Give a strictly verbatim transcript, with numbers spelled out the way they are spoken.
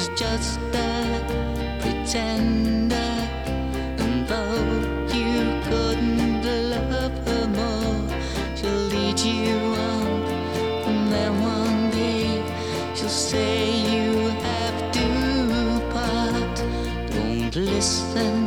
just a pretender. And though you couldn't love her more, she'll lead you on, and then one day she'll say you have to part. Don't listen